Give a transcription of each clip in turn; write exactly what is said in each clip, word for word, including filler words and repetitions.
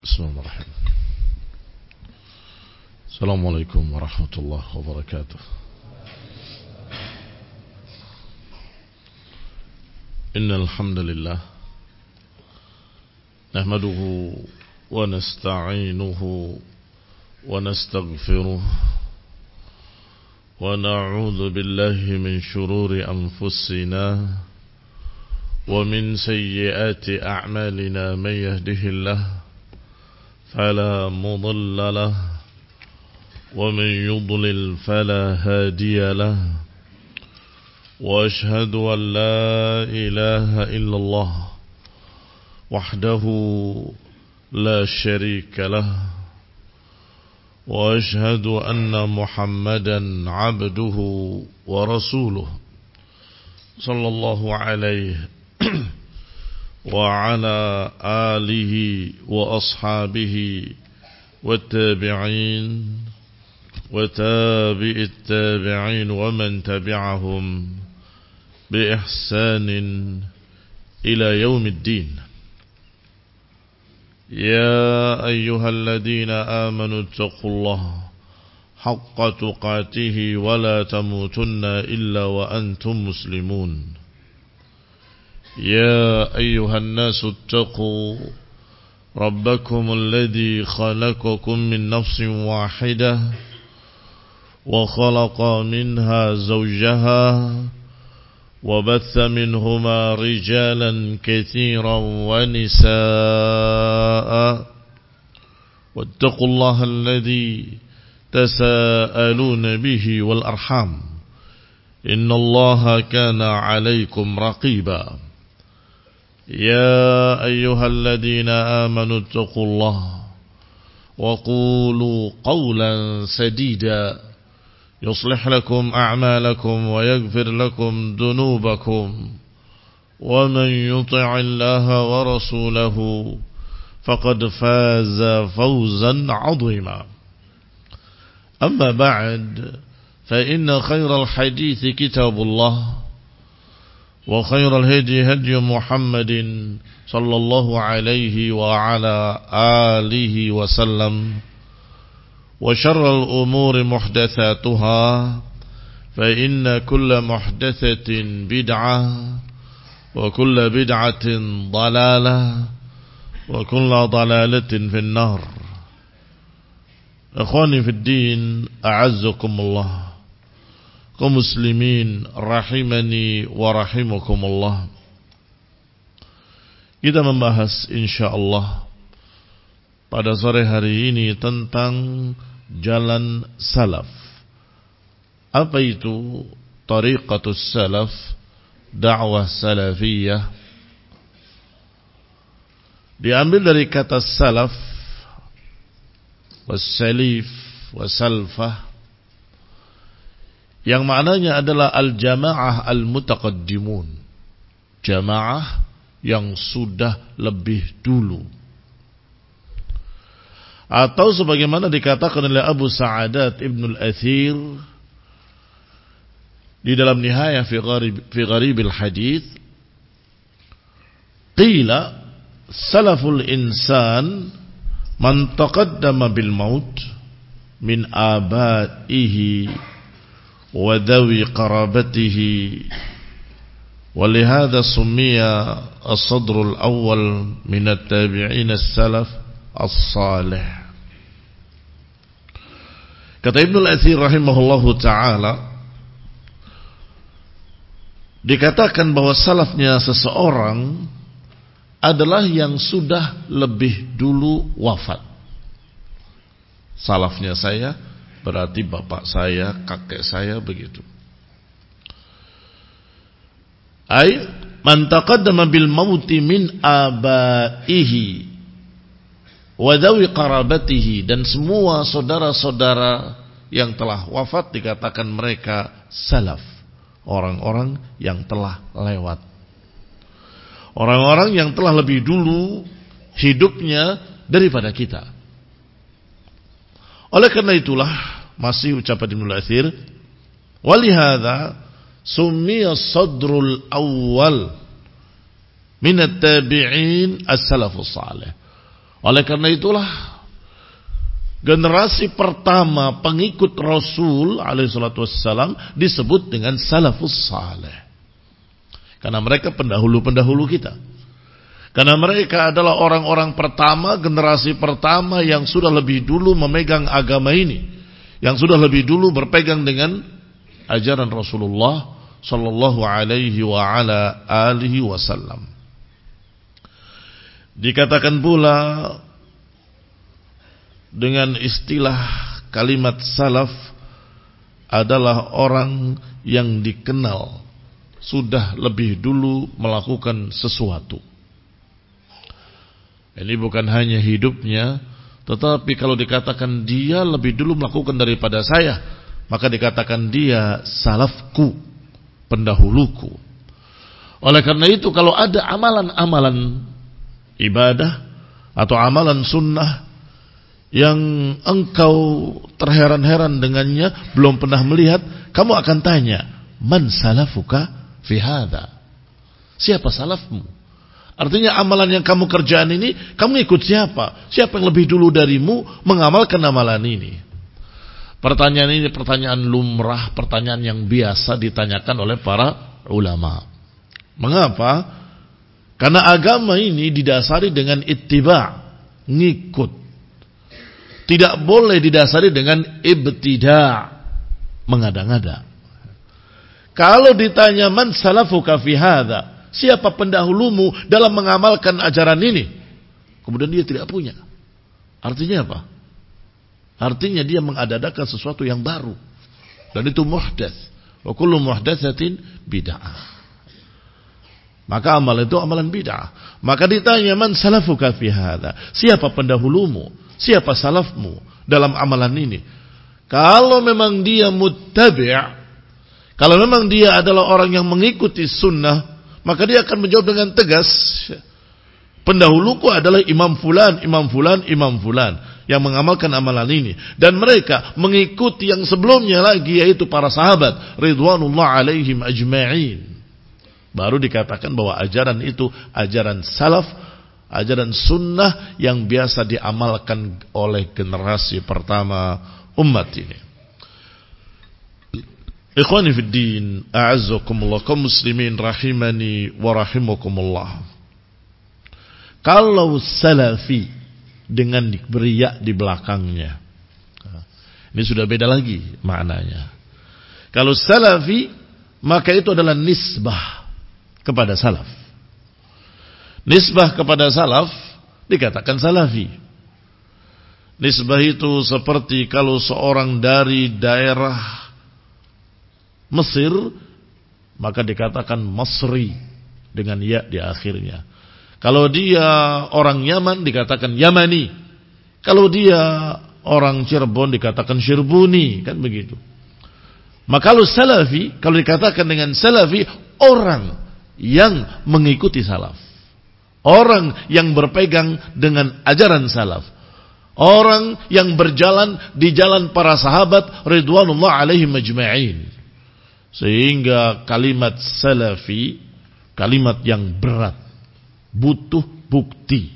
Bismillahirrahmanirrahim. Assalamualaikum warahmatullahi wabarakatuh. Innal hamdalillah nahmaduhu wa nasta'inuhu wa nastaghfiruh wa na'udzu billahi min shururi anfusina wa min sayyiati a'malina man yahdihillahu فلا مضل له ومن يضلل فلا هادي له وأشهد أن لا إله إلا الله وحده لا شريك له وأشهد أن محمدا عبده ورسوله صلى الله عليه وعلى آله وأصحابه والتابعين وتابع التابعين ومن تبعهم بإحسان إلى يوم الدين. يا أيها الذين آمنوا اتقوا الله حق تقاته ولا تموتن إلا وأنتم مسلمون. يا أيها الناس اتقوا ربكم الذي خلقكم من نفس واحدة وخلق منها زوجها وبث منهما رجالا كثيرا ونساء واتقوا الله الذي تساءلون به والأرحام إن الله كان عليكم رقيبا. يا أيها الذين آمنوا اتقوا الله وقولوا قولا سديدا يصلح لكم أعمالكم ويغفر لكم ذنوبكم ومن يطع الله ورسوله فقد فاز فوزا عظيما. أما بعد فإن خير الحديث كتاب الله وخير الهدي هدي محمد صلى الله عليه وعلى آله وسلم وشر الأمور محدثاتها فإن كل محدثة بدعة وكل بدعة ضلالة وكل ضلالة في النار. إخواني في الدين أعزكم الله kaum muslimin rahimani wa rahimakumullah. Kita membahas insyaallah pada sore hari ini tentang jalan salaf. Apa itu tariqatus salaf, dakwah salafiyah? Diambil dari kata salaf, was-salif, was-salfah, yang maknanya adalah al-jamaah al-mutaqaddimun, jamaah yang sudah lebih dulu. Atau sebagaimana dikatakan oleh Abu Sa'adat Ibn al-Athir di dalam Nihayah fi Gharib, fi Gharibil Hadith, qila salaful insan man taqaddama bil maut min abaihi وذوي قرابته ولهذا سمي الصدر الأول من التابعين السلف الصالح. Kata Ibn al-Athir rahimahullahu ta'ala, dikatakan bahwa salafnya seseorang adalah yang sudah lebih dulu wafat. Salafnya saya berarti bapak saya, kakek saya, begitu. Ay man taqaddama bil mauti min abaihi wa dhawi qarabatihi, dan semua saudara-saudara yang telah wafat dikatakan mereka salaf, orang-orang yang telah lewat, orang-orang yang telah lebih dulu hidupnya daripada kita. Oleh karena itulah, masih ucapan Ibnu al-Athir, walihada summiya sadrul awal min at-tabi'in as-salafus salih. Oleh karena itulah generasi pertama pengikut Rasul alaihi salatu wassalam disebut dengan salafus saleh. Karena mereka pendahulu-pendahulu kita. Karena mereka adalah orang-orang pertama, generasi pertama yang sudah lebih dulu memegang agama ini, yang sudah lebih dulu berpegang dengan ajaran Rasulullah sallallahu alaihi wa ala alihi wasallam. Dikatakan pula dengan istilah kalimat salaf adalah orang yang dikenal sudah lebih dulu melakukan sesuatu. Ini bukan hanya hidupnya, tetapi kalau dikatakan dia lebih dulu melakukan daripada saya, maka dikatakan dia salafku, pendahuluku. Oleh karena itu kalau ada amalan-amalan ibadah atau amalan sunnah yang engkau terheran-heran dengannya, belum pernah melihat, kamu akan tanya, man salafuka fi hadza? Siapa salafmu? Artinya amalan yang kamu kerjaan ini, kamu ikut siapa? Siapa yang lebih dulu darimu mengamalkan amalan ini? Pertanyaan ini pertanyaan lumrah, pertanyaan yang biasa ditanyakan oleh para ulama. Mengapa? Karena agama ini didasari dengan ittiba', ngikut. Tidak boleh didasari dengan ibtida', mengada-ngada. Kalau ditanya man salafuka fi hadza, siapa pendahulumu dalam mengamalkan ajaran ini? Kemudian dia tidak punya. Artinya apa? Artinya dia mengada-adakan sesuatu yang baru. Dan itu muhdats. Wa kullu muhdatsatin bid'ah. Maka amal itu amalan bid'ah. Maka ditanya man salafuka fi hadza? Siapa pendahulumu? Siapa salafmu dalam amalan ini? Kalau memang dia muttabi', kalau memang dia adalah orang yang mengikuti sunnah, maka dia akan menjawab dengan tegas, pendahuluku adalah imam fulan, imam fulan, imam fulan yang mengamalkan amalan ini. Dan mereka mengikuti yang sebelumnya lagi, yaitu para sahabat ridwanullah alaihim ajma'in. Baru dikatakan bahwa ajaran itu ajaran salaf, ajaran sunnah yang biasa diamalkan oleh generasi pertama umat ini. Ikhwani fid din, a'azzakumullah, kaum muslimin rahimani wa rahimakumullah. Kalau salafi dengan diberi ya di belakangnya, ini sudah beda lagi maknanya. Kalau salafi, maka itu adalah nisbah kepada salaf. Nisbah kepada salaf dikatakan salafi. Nisbah itu seperti kalau seorang dari daerah Mesir, maka dikatakan Masri dengan ya di akhirnya. Kalau dia orang Yaman dikatakan Yamani. Kalau dia orang Cirebon dikatakan Cirebuni, kan begitu. Maka kalau salafi, kalau dikatakan dengan salafi, orang yang mengikuti salaf, orang yang berpegang dengan ajaran salaf, orang yang berjalan di jalan para sahabat ridwanullah alaihim ajma'in. Sehingga kalimat salafi kalimat yang berat, butuh bukti,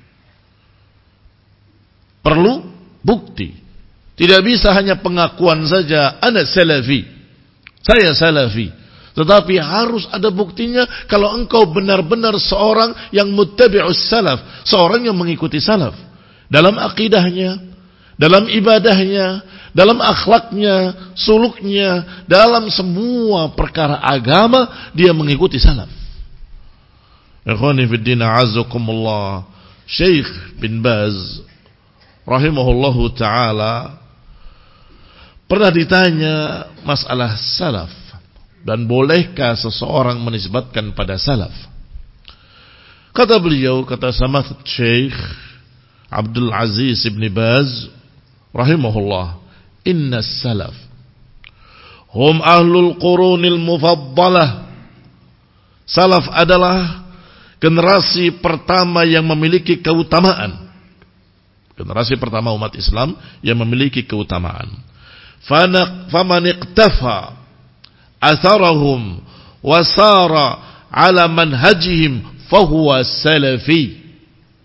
perlu bukti. Tidak bisa hanya pengakuan saja, ana salafi, saya salafi. Tetapi harus ada buktinya kalau engkau benar-benar seorang yang muttabi'us salaf, seorang yang mengikuti salaf dalam akidahnya, dalam ibadahnya, dalam akhlaknya, suluknya, dalam semua perkara agama dia mengikuti salaf. Ikhwani fid din, a'azzakumullah. Syekh bin Baz rahimahullahu taala pernah ditanya masalah salaf. Dan bolehkah seseorang menisbatkan pada salaf? Kata beliau, kata Samath Syekh Abdul Aziz ibn Baz rahimahullah, inna salaf hum ahlul qurunil mufaddalah. Salaf adalah generasi pertama yang memiliki keutamaan. Generasi pertama umat Islam yang memiliki keutamaan. Faman iqtafa atharahum wasara ala manhajihim fahuwa salafi.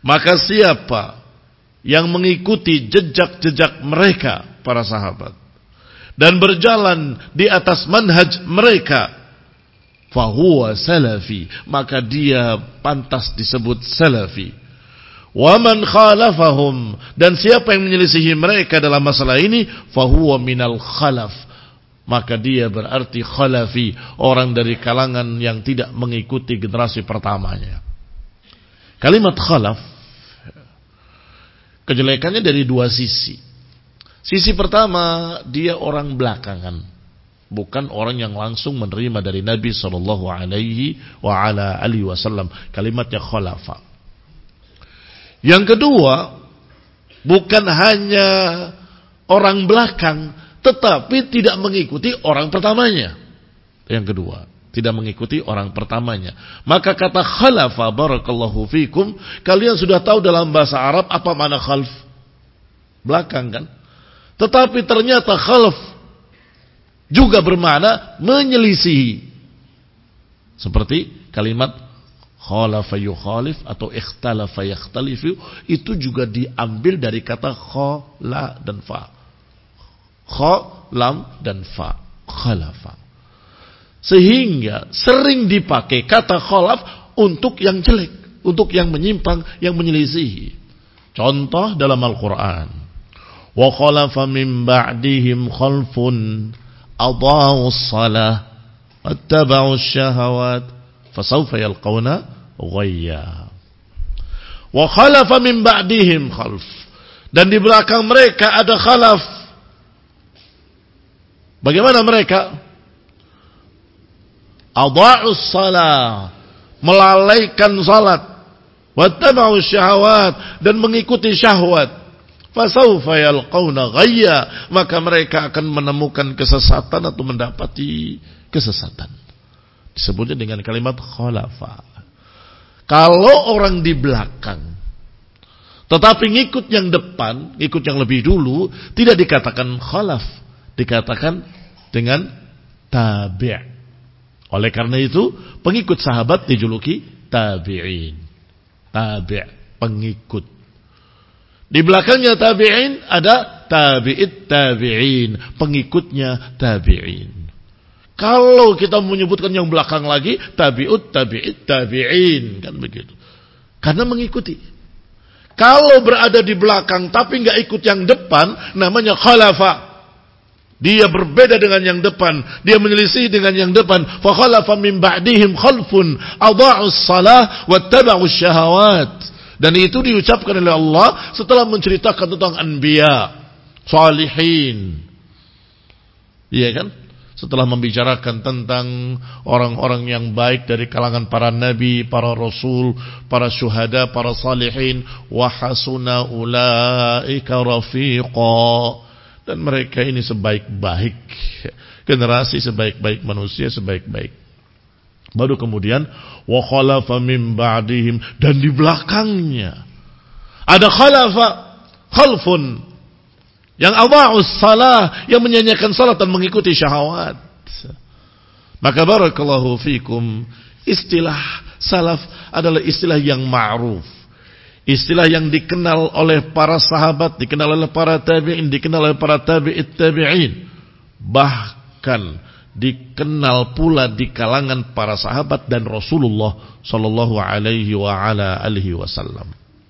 Maka siapa yang mengikuti jejak-jejak mereka, para sahabat, dan berjalan di atas manhaj mereka, fahuwa salafi, maka dia pantas disebut salafi. Wa man khalafahum, dan siapa yang menyelisihi mereka dalam masalah ini, fahuwa minal khalaf, maka dia berarti khalafi, orang dari kalangan yang tidak mengikuti generasi pertamanya. Kalimat khalaf, kejelekannya dari dua sisi. Sisi pertama, dia orang belakangan, bukan orang yang langsung menerima dari Nabi Shallallahu Alaihi Wasallam. Kalimatnya khalafa. Yang kedua, bukan hanya orang belakang, tetapi tidak mengikuti orang pertamanya. Yang kedua, tidak mengikuti orang pertamanya. Maka kata khalafa, barakallahu fikum, kalian sudah tahu dalam bahasa Arab apa makna khalf? Belakang kan? Tetapi ternyata khalf juga bermakna menyelisihi. Seperti kalimat khalafa yukhalif atau ikhtalafa yakhtalifu, itu juga diambil dari kata khala dan fa. Kha, lam dan fa. Khalafa. Sehingga sering dipakai kata khalaf untuk yang jelek, untuk yang menyimpang, yang menyelisihi. Contoh dalam Al-Quran. Wa khalafa min ba'dihim khalfun adha'us salah wattaba'us syahawat fasawfa yalqawna ghayya. Wa khalafa min ba'dihim khalf, dan di belakang mereka ada khalaf. Bagaimana mereka? Adha'us salah, melalaikan salat, wattaba'us syahawat, dan mengikuti syahwat. Fasawfa yalqawna ghayya, maka mereka akan menemukan kesesatan atau mendapati kesesatan. Disebutnya dengan kalimat khalafa. Kalau orang di belakang tetapi ngikut yang depan, ngikut yang lebih dulu, tidak dikatakan khalaf, dikatakan dengan tabi'. Oleh karena itu, pengikut sahabat dijuluki tabi'in. Tabi', pengikut. Di belakangnya tabi'in ada tabi'it tabi'in, pengikutnya tabi'in. Kalau kita menyebutkan yang belakang lagi, tabi'ut tabi'it tabi'in, kan begitu. Karena mengikuti. Kalau berada di belakang tapi enggak ikut yang depan, namanya khalafa. Dia berbeda dengan yang depan, dia menyelisih dengan yang depan. Fa khalafa min ba'dihim khalfun adha'us salah wattaba'us syahawat. Dan itu diucapkan oleh Allah setelah menceritakan tentang anbiya, salihin. Iya kan? Setelah membicarakan tentang orang-orang yang baik dari kalangan para nabi, para rasul, para syuhada, para salihin, wa hasuna ulaika rafiqa. Dan mereka ini sebaik-baik generasi, sebaik-baik manusia, sebaik-baik. Baru kemudian wa khalafa min ba'dihim, dan di belakangnya ada khalafa, khalfun, yang adha'us salah, yang menyanyiakan salat dan mengikuti syahwat. Maka barakallahu fikum, istilah salaf adalah istilah yang ma'ruf, istilah yang dikenal oleh para sahabat, dikenal oleh para tabi'in, dikenal oleh para tabi'it tabi'in, bahkan dikenal pula di kalangan para sahabat dan Rasulullah sallallahu alaihi wa ala alihi wasallam.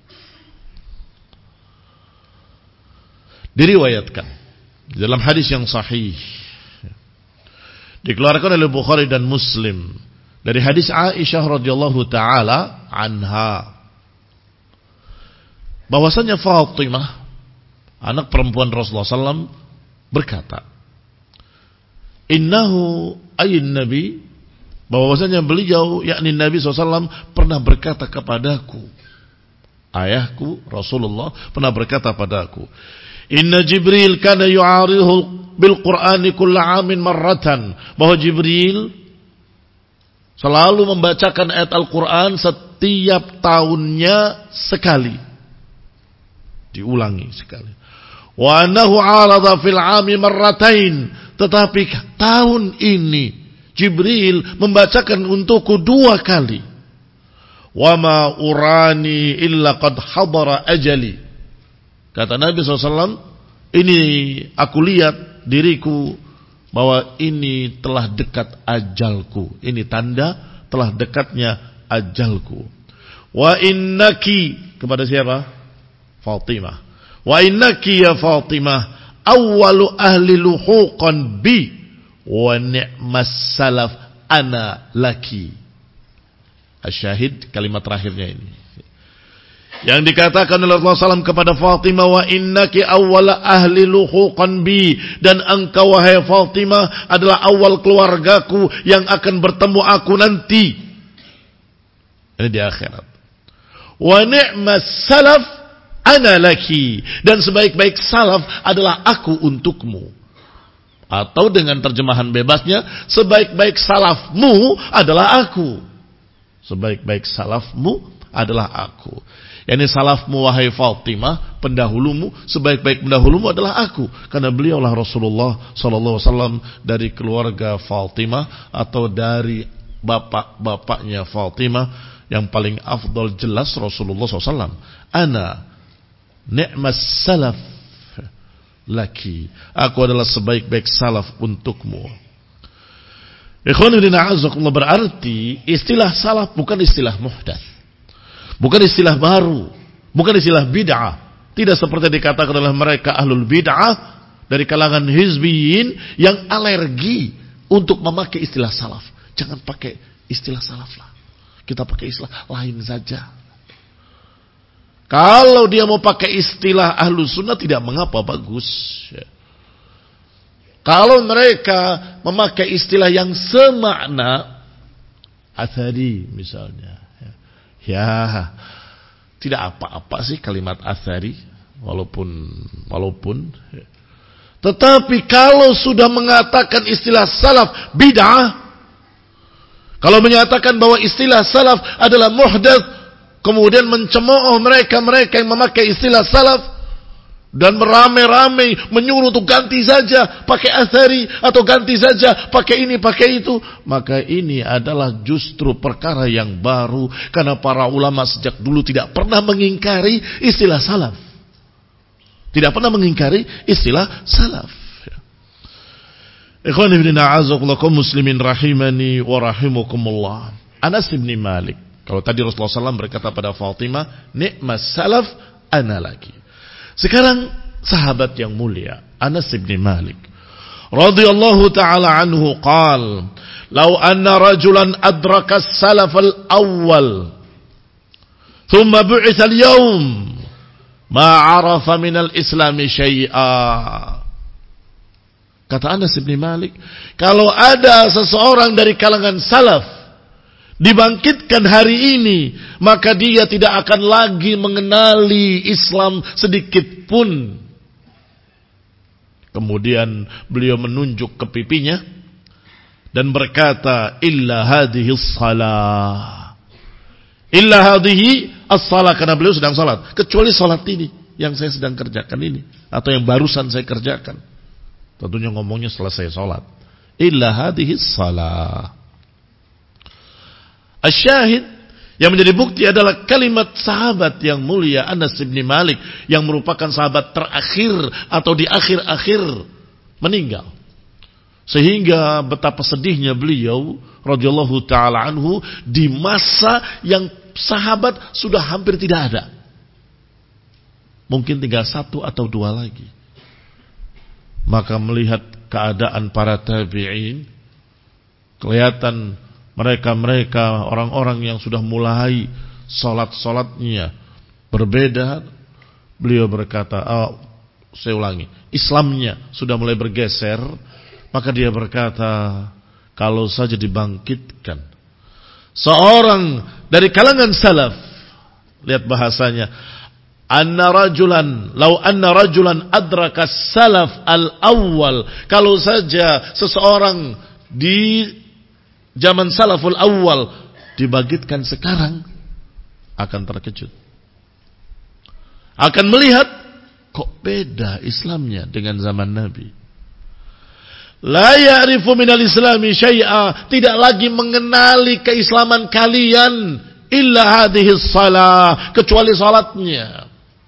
Diriwayatkan dalam hadis yang sahih, dikeluarkan oleh Bukhari dan Muslim, dari hadis Aisyah radhiyallahu taala anha, bahwasanya Fatimah, anak perempuan Rasulullah sallallahu alaihi wasallam, berkata, innahu ayyin nabi, bahwasanya beliau, yakni Nabi shallallahu alaihi wasallam, pernah berkata kepadaku, ayahku Rasulullah pernah berkata padaku, inna Jibril kana yu'arihu bil Qur'ani kulla amin marratan, bahwa Jibril selalu membacakan ayat Al-Quran setiap tahunnya sekali, diulangi sekali. Wa annahu 'arada fil 'ami marratain, tetapi tahun ini Jibril membacakan untukku dua kali. wa ma urani illa qad hadara ajali. Kata Nabi shallallahu alaihi wasallam, ini aku lihat diriku bahwa ini telah dekat ajalku. Ini tanda telah dekatnya ajalku. Wa innaki, kepada siapa? Fatimah. Wa innaki ya Fatimah awwalu ahli luhuqan bi wa ni'mas salaf ana laki. Asyahid kalimat terakhirnya ini. Yang dikatakan oleh Rasulullah shallallahu alaihi wasallam kepada Fatimah, wa innaki awwala ahli luhuqan bi, dan engkau wahai Fatimah adalah awal keluargaku yang akan bertemu aku nanti. Ini di akhirat. Wa ni'mas salaf ana laki, dan sebaik-baik salaf adalah aku untukmu. Atau dengan terjemahan bebasnya, sebaik-baik salafmu adalah aku. Sebaik-baik salafmu adalah aku. Yani salafmu wahai Fatimah, pendahulumu, sebaik-baik pendahulumu adalah aku, karena beliaulah Rasulullah sallallahu alaihi wasallam dari keluarga Fatimah atau dari bapak-bapaknya Fatimah yang paling afdal jelas Rasulullah sallallahu alaihi wasallam. Ana ni'mas salaf laki, aku adalah sebaik-baik salaf untukmu. Ikhwan fillah a'azzakumullah, berarti istilah salaf bukan istilah muhdats, bukan istilah baru, bukan istilah bid'ah. Tidak seperti dikatakan oleh mereka ahlul bid'ah dari kalangan hizbiyin yang alergi untuk memakai istilah salaf. Jangan pakai istilah salaf lah, kita pakai istilah lain saja. Kalau dia mau pakai istilah ahlu sunnah tidak mengapa, bagus. Kalau mereka memakai istilah yang semakna, athari misalnya, ya tidak apa-apa sih kalimat athari, walaupun walaupun. Tetapi kalau sudah mengatakan istilah salaf bid'ah, kalau menyatakan bahwa istilah salaf adalah muhdats, kemudian mencemooh mereka-mereka yang memakai istilah salaf dan beramai-ramai menyuruh untuk ganti saja pakai athari atau ganti saja pakai ini pakai itu, maka ini adalah justru perkara yang baru, karena para ulama sejak dulu tidak pernah mengingkari istilah salaf, tidak pernah mengingkari istilah salaf. Ikhwan ibn a'azakullah kaum muslimin rahimani wa rahimakumullah. Anas bin Malik, kalau tadi Rasulullah shallallahu alaihi wasallam berkata pada Fatimah, ni'mas salaf ana laki. Sekarang sahabat yang mulia Anas bin Malik radhiyallahu ta'ala anhu qal, "Lau anna rajulan adraka as-salaf al-awwal thumma bu'itha al-yawm ma 'arafa min al-islam syai'a." Kata Anas bin Malik, kalau ada seseorang dari kalangan salaf dibangkitkan hari ini, maka dia tidak akan lagi mengenali Islam sedikit pun. Kemudian beliau menunjuk ke pipinya dan berkata, illa hadhihi as-salah, illa hadhihi as-salah, karena beliau sedang salat, kecuali salat ini yang saya sedang kerjakan ini, atau yang barusan saya kerjakan. Tentunya ngomongnya setelah saya salat. Illa hadhihi as-salah. Asyahid yang menjadi bukti adalah kalimat sahabat yang mulia Anas bin Malik yang merupakan sahabat terakhir atau di akhir-akhir meninggal. Sehingga betapa sedihnya beliau radhiyallahu taala anhu di masa yang sahabat sudah hampir tidak ada. Mungkin tinggal satu atau dua lagi. Maka melihat keadaan para tabi'in, kelihatan mereka-mereka orang-orang yang sudah mulai salat-salatnya berbeda. Beliau berkata, oh, saya ulangi, Islamnya sudah mulai bergeser. Maka dia berkata, kalau saja dibangkitkan seorang dari kalangan salaf, lihat bahasanya, anna rajulan, lau anna rajulan adraka salaf al-awwal, kalau saja seseorang di zaman salaful awal dibangkitkan sekarang, akan terkejut, akan melihat kok beda Islamnya dengan zaman Nabi. La ya'rifu minal islami syai'a, tidak lagi mengenali keislaman kalian illa hadhihi shalah, kecuali salatnya.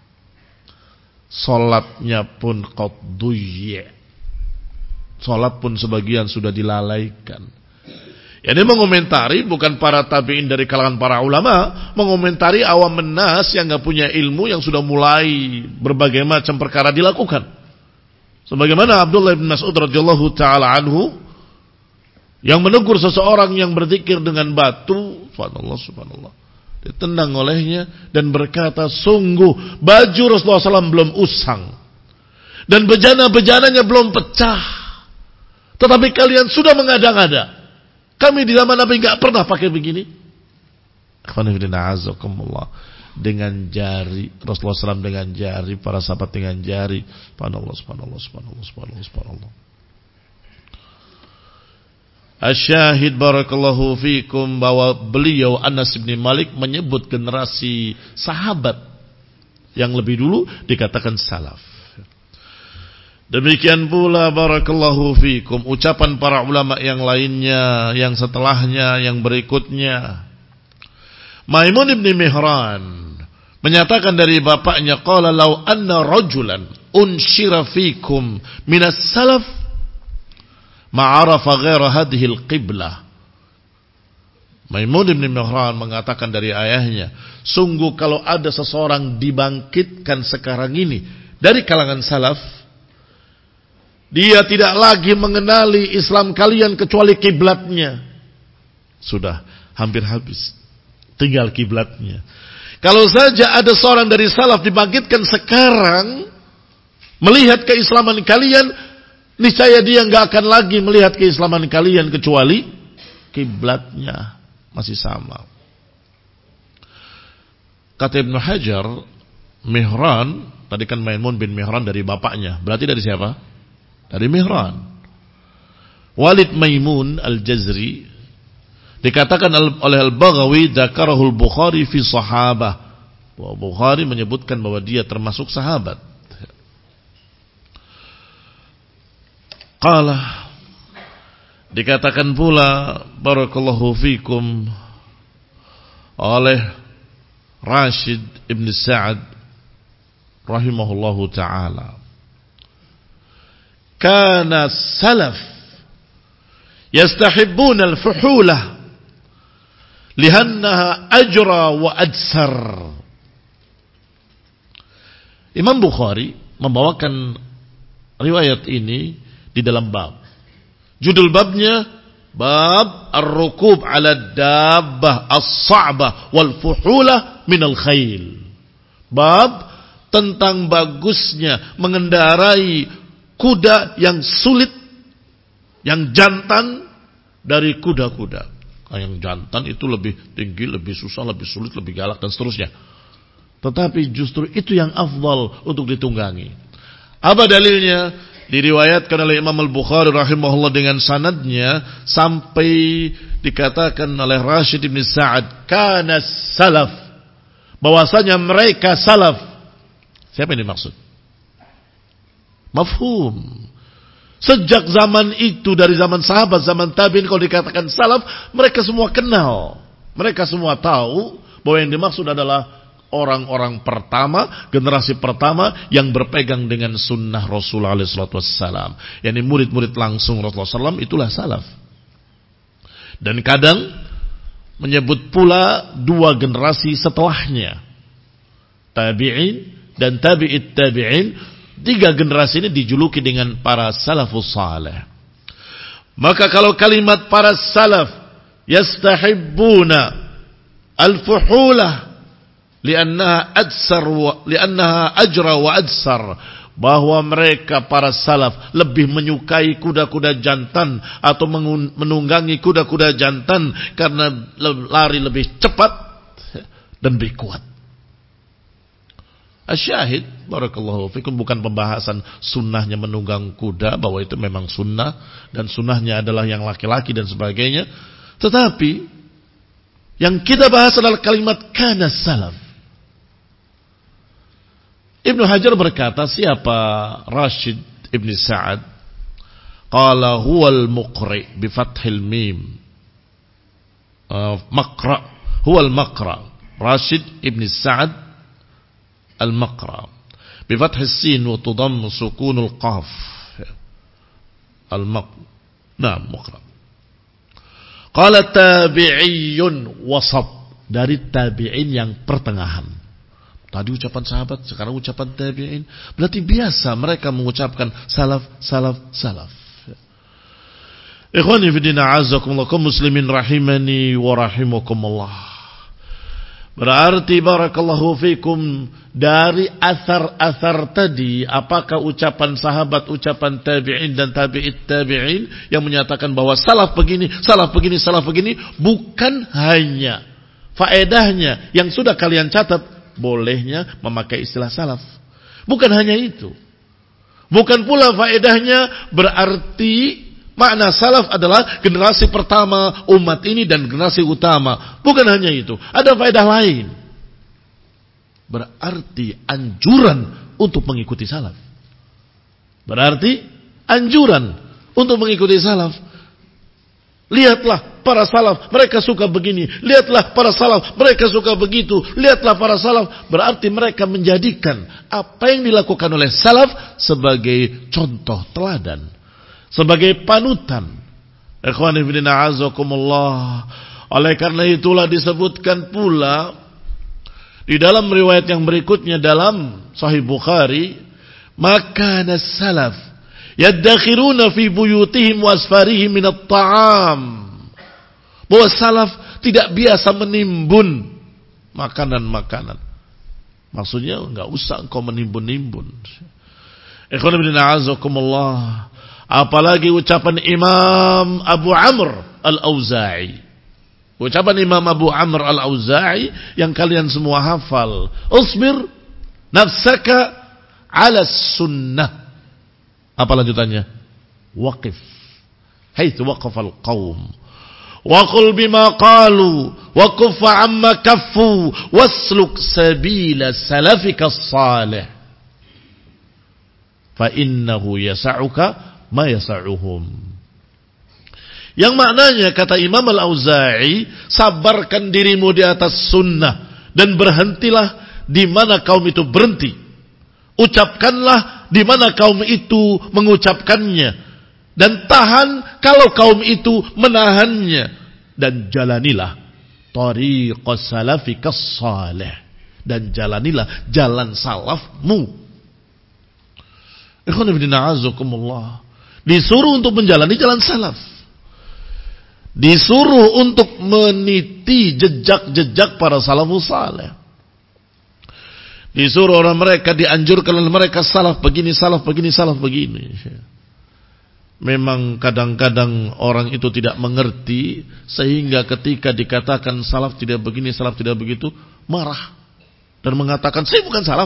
Salatnya pun qad duyya. Salat pun sebagian sudah dilalaikan. Ini mengomentari bukan para tabi'in dari kalangan para ulama, mengomentari awam menas yang enggak punya ilmu yang sudah mulai berbagai macam perkara dilakukan. Sebagaimana Abdullah bin Mas'ud radhiyallahu taala anhu yang menegur seseorang yang berzikir dengan batu, subhanallah subhanallah, ditendang olehnya dan berkata, sungguh baju Rasulullah shallallahu alaihi wasallam belum usang dan bejana-bejananya belum pecah, tetapi kalian sudah mengada-ngada. Kami di zaman Nabi enggak pernah pakai begini. Dengan jari Rasulullah shallallahu alaihi wasallam dengan jari, para sahabat dengan jari. Subhanallah subhanallah subhanallah subhanallah subhanallah. Asyahid barakallahu fikum bahwa beliau Anas bin Malik menyebut generasi sahabat yang lebih dulu dikatakan salaf. Demikian pula barakallahu fikum ucapan para ulama yang lainnya, yang setelahnya, yang berikutnya. Maimun bin Mihran menyatakan dari bapaknya, qala law anna rajulan unshira fikum minas salaf ma'arafa ghaira hadhihi al-qiblah. Maimun bin Mihran mengatakan dari ayahnya, sungguh kalau ada seseorang dibangkitkan sekarang ini dari kalangan salaf, dia tidak lagi mengenali Islam kalian kecuali kiblatnya. Sudah hampir habis, tinggal kiblatnya. Kalau saja ada seorang dari salaf dibangkitkan sekarang melihat keislaman kalian, niscaya dia enggak akan lagi melihat keislaman kalian kecuali kiblatnya masih sama. Kata Ibnu Hajar, Mihran tadi kan Maimun bin Mihran dari bapaknya, berarti dari siapa? Dari Mihran. Walid Maimun al-Jazri dikatakan oleh Al-Baghawi, dzakarahul Bukhari fi sahabah. Bahwa Bukhari menyebutkan bahwa dia termasuk sahabat. Qala, dikatakan pula barakallahu fikum oleh Rashid ibn Sa'ad rahimahullahu ta'ala, kana salaf yastahibbun al-fuhulah lihannaha ajra wa adsar. Imam Bukhari membawakan riwayat ini di dalam bab. Judul babnya bab ar-rukub 'ala dabbah as-sa'bah wal fuhulah min al-khail. Bab tentang bagusnya mengendarai kuda yang sulit, yang jantan dari kuda-kuda. Yang jantan itu lebih tinggi, lebih susah, lebih sulit, lebih galak dan seterusnya. Tetapi justru itu yang afdal untuk ditunggangi. Apa dalilnya? Diriwayatkan oleh Imam Al-Bukhari rahimahullah dengan sanadnya sampai dikatakan oleh Rashid bin Sa'ad, kana salaf, bahwasanya mereka salaf. Siapa yang dimaksud? Mafhum. Sejak zaman itu, dari zaman sahabat, zaman tabi'in, kalau dikatakan salaf, mereka semua kenal. Mereka semua tahu bahwa yang dimaksud adalah orang-orang pertama, generasi pertama yang berpegang dengan sunnah Rasulullah shallallahu alaihi wasallam. Yani murid-murid langsung Rasulullah shallallahu alaihi wasallam, itulah salaf. Dan kadang menyebut pula dua generasi setelahnya, tabi'in dan tabi'it tabi'in. Tiga generasi ini dijuluki dengan para salafus salih. Maka kalau kalimat para salaf yastahibbuna al-fuhulah li'annaha adsar wa li'annaha ajra wa adsar, bahwa mereka para salaf lebih menyukai kuda-kuda jantan atau menunggangi kuda-kuda jantan karena lari lebih cepat dan lebih kuat. Asyahid barakallahu fikum bukan pembahasan sunnahnya menunggang kuda, bahwa itu memang sunnah dan sunnahnya adalah yang laki-laki dan sebagainya, tetapi yang kita bahas adalah kalimat kana salaf. Ibnu Hajar berkata, siapa Rashid ibn Sa'ad? Qala huwal muqri bi fathil mim, uh, maqra huwa al-Maqra, Rashid ibn Sa'ad al-Maqra, bi fath as-sin wa tudam sukun al-qaf. Al-Maqra. Nah, Maqra. Qala tabi'iyyun wasat, dari tabi'in yang pertengahan. Tadi ucapan sahabat, sekarang ucapan tabi'in. Berarti biasa mereka mengucapkan salaf, salaf, salaf. Ikhwani fidina azakumullah, kaum muslimin rahimani wa rahimakumullah. Berarti barakallahu fikum, dari athar-athar tadi, apakah ucapan sahabat, ucapan tabi'in dan tabi'it tabi'in yang menyatakan bahwa salaf begini, salaf begini, salaf begini, bukan hanya faedahnya yang sudah kalian catat, bolehnya memakai istilah salaf. Bukan hanya itu. Bukan pula faedahnya berarti makna salaf adalah generasi pertama umat ini dan generasi utama. Bukan hanya itu. Ada faedah lain. Berarti anjuran untuk mengikuti salaf. Berarti anjuran untuk mengikuti salaf. Lihatlah para salaf, mereka suka begini. Lihatlah para salaf, mereka suka begitu. Lihatlah para salaf. Berarti mereka menjadikan apa yang dilakukan oleh salaf sebagai contoh teladan, sebagai panutan. Ikhwani fillah azakumullah. Oleh karena itulah disebutkan pula di dalam riwayat yang berikutnya dalam Sahih Bukhari, maka as-salaf yaddakhiruna fi buyutihim wa asfarihim min at-ta'am. Bahwa salaf tidak biasa menimbun makanan-makanan. Maksudnya enggak usah engkau menimbun-nimbun. Ikhwan ibn a'azakumullah. Apalagi ucapan Imam Abu Amr Al-Auza'i. Ucapan Imam Abu Amr Al-Auza'i yang kalian semua hafal. Usbir nafsaka ala sunnah. Apa lanjutannya? Waqif haitsu waqafa al-qaum. Wa qul bima qalu wa kuffa amma kaffu wasluk sabila salafika as-salih. Fa innahu yas'uka ma yas'uhum. Yang maknanya kata Imam Al-Auza'i, sabarkan dirimu di atas sunnah dan berhentilah di mana kaum itu berhenti. Ucapkanlah di mana kaum itu mengucapkannya, dan tahan kalau kaum itu menahannya, dan jalanilah tariqas salafikas salih, dan jalanilah jalan salafmu. Ikhwan fillah azakumullah. Disuruh untuk menjalani jalan salaf. Disuruh untuk meniti jejak-jejak para salafus salih. Disuruh orang mereka, dianjurkan oleh mereka salaf begini, salaf begini, salaf begini. Memang kadang-kadang orang itu tidak mengerti, sehingga ketika dikatakan salaf tidak begini, salaf tidak begitu, marah dan mengatakan saya bukan salaf.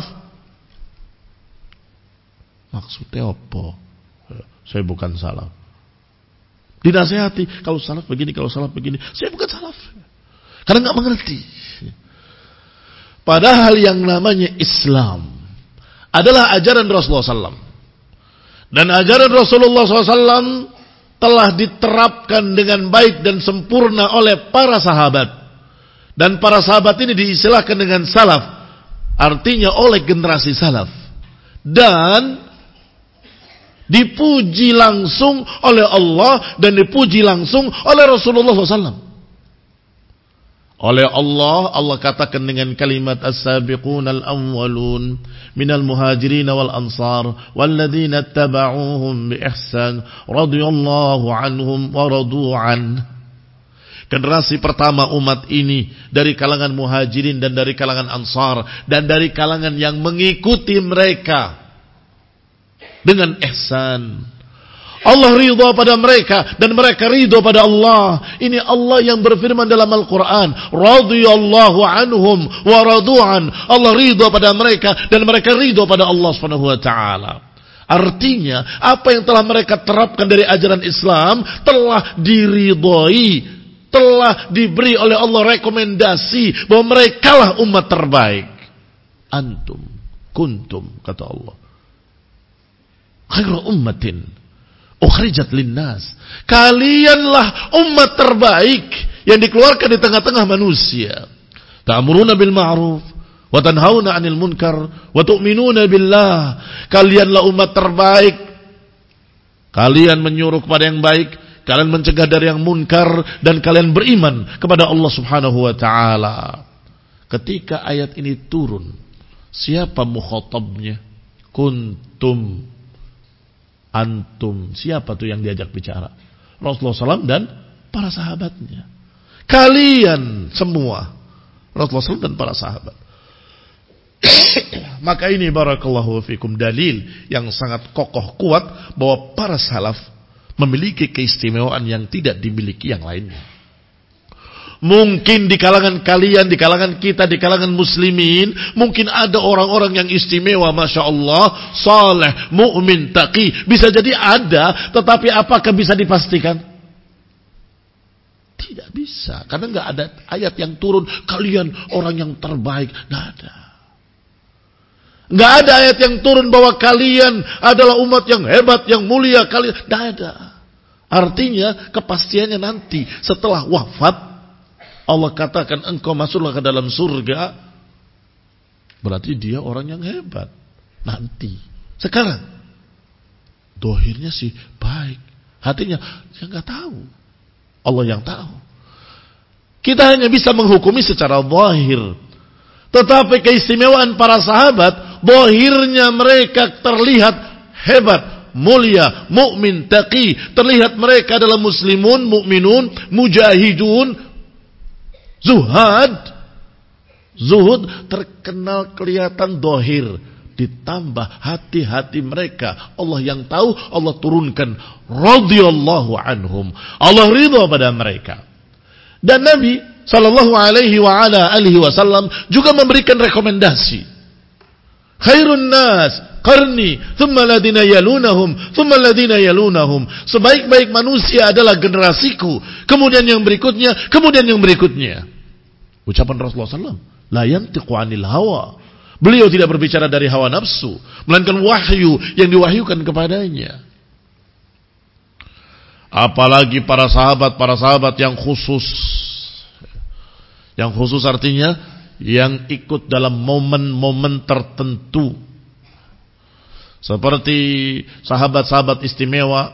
Maksudnya apa? Saya bukan salaf. Dinasihati, kalau salaf begini, kalau salaf begini, saya bukan salaf. Karena nggak mengerti. Padahal yang namanya Islam adalah ajaran Rasulullah shallallahu alaihi wasallam. Dan ajaran Rasulullah shallallahu alaihi wasallam telah diterapkan dengan baik dan sempurna oleh para sahabat. Dan para sahabat ini diistilahkan dengan salaf. Artinya oleh generasi salaf. Dan dipuji langsung oleh Allah dan dipuji langsung oleh Rasulullah shallallahu alaihi wasallam. Oleh Allah, Allah katakan dengan kalimat as-sabiqun al-awwalun minal muhajirin wal ansar walladzina ittaba'uuhum bi ihsan radhiyallahu anhum wa radu an. Generasi pertama umat ini dari kalangan muhajirin dan dari kalangan ansar dan dari kalangan yang mengikuti mereka dengan ihsan. Allah ridha pada mereka dan mereka ridha pada Allah. Ini Allah yang berfirman dalam Al-Quran, radhiyallahu anhum wa radu'an. Allah ridha pada mereka dan mereka ridha pada Allah Subhanahu wa taala. Artinya apa yang telah mereka terapkan dari ajaran Islam telah diridhai, telah diberi oleh Allah rekomendasi bahwa merekalah umat terbaik. Antum kuntum, kata Allah, khairu ummatin ukhrijat linnas. Kalianlah umat terbaik yang dikeluarkan di tengah-tengah manusia. Ta'muruna bil ma'ruf wa tanhauna 'anil munkar wa tu'minuna billah. Kalianlah umat terbaik. Kalian menyuruh kepada yang baik, kalian mencegah dari yang munkar, dan kalian beriman kepada Allah Subhanahu wa taala. Ketika ayat ini turun, siapa mukhatabnya? Kuntum, antum. Siapa tuh yang diajak bicara? Rasulullah shallallahu alaihi wasallam dan para sahabatnya. Kalian semua, Rasulullah shallallahu alaihi wasallam dan para sahabat. Maka ini barakallahu fikum dalil yang sangat kokoh kuat bahwa para salaf memiliki keistimewaan yang tidak dimiliki yang lainnya. Mungkin di kalangan kalian, di kalangan kita, di kalangan muslimin, mungkin ada orang-orang yang istimewa, masya Allah, saleh, mu'min, taqi. Bisa jadi ada, tetapi apakah bisa dipastikan? Tidak bisa, karena nggak ada ayat yang turun kalian orang yang terbaik, nggak ada. Nggak ada ayat yang turun bahwa kalian adalah umat yang hebat, yang mulia. Kalian nggak ada. Artinya kepastiannya nanti setelah wafat Allah katakan engkau masuklah ke dalam surga. Berarti dia orang yang hebat. Nanti. Sekarang dohirnya sih baik, hatinya dia nggak tahu. Allah yang tahu. Kita hanya bisa menghukumi secara zahir. Tetapi keistimewaan para sahabat, zahirnya mereka terlihat hebat, mulia, mukmin, taqi. Terlihat mereka adalah muslimun, mukminun, mujahidun, zuhad. Zuhud terkenal kelihatan zahir. Ditambah hati-hati mereka, Allah yang tahu, Allah turunkan radhiyallahu anhum. Allah ridha pada mereka. Dan Nabi sallallahu alaihi wa ala alihi wasallam juga memberikan rekomendasi. Khairun nas qarni, thumma ladina yalunahum, thumma ladina yalunahum. Sebaik-baik manusia adalah generasiku, kemudian yang berikutnya, kemudian yang berikutnya. Ucapan Rasulullah sallallahu alaihi wasallam, la yantiqu 'anil hawa. Beliau tidak berbicara dari hawa nafsu, melainkan wahyu yang diwahyukan kepadanya. Apalagi para sahabat, para sahabat yang khusus. Yang khusus artinya yang ikut dalam momen-momen tertentu. Seperti sahabat-sahabat istimewa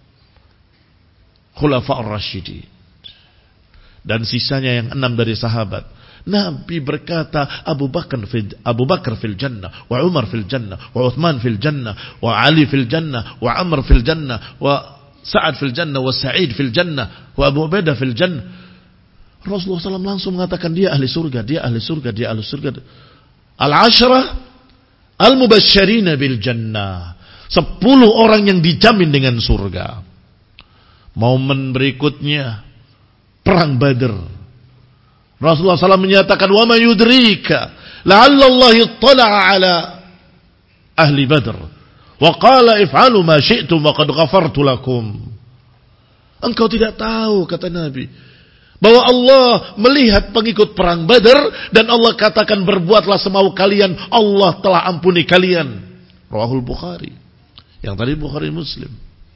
Khulafa'ur Rasyidin. Dan sisanya yang enam dari sahabat. Nabi berkata Abu Bakar fil Abu Bakar fil jannah, wa Umar fil jannah, wa Uthman fil jannah, wa Ali fil jannah, wa Amr fil jannah, wa Sa'ad fil jannah, wa Sa'id fil jannah, wa Abu Ubaidah fil jannah. Rasulullah shallallahu alaihi wasallam langsung mengatakan dia ahli surga, dia ahli surga, dia ahli surga. Al-Ashrah al-Mubashsharina bil jannah. Sepuluh orang yang dijamin dengan surga. Momen berikutnya perang Badar. Rasulullah shallallahu alaihi wasallam menyatakan wa ma yudrika la'alla Allah ittala'a ala ahli Badr wa qala if'alu ma syi'tum wa qad ghafartu lakum. Engkau tidak tahu, kata Nabi, bahwa Allah melihat pengikut perang Badar dan Allah katakan berbuatlah semau kalian, Allah telah ampuni kalian. Rawahul Bukhari. Yang tadi Bukhari Muslim.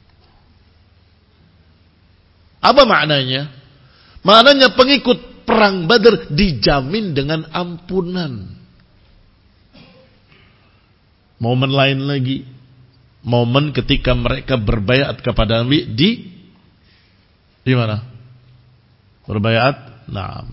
Apa maknanya? Maknanya pengikut perang Badar dijamin dengan ampunan. Momen lain lagi, momen ketika mereka berbaiat kepada Nabi di di mana? Berbaiat, nah,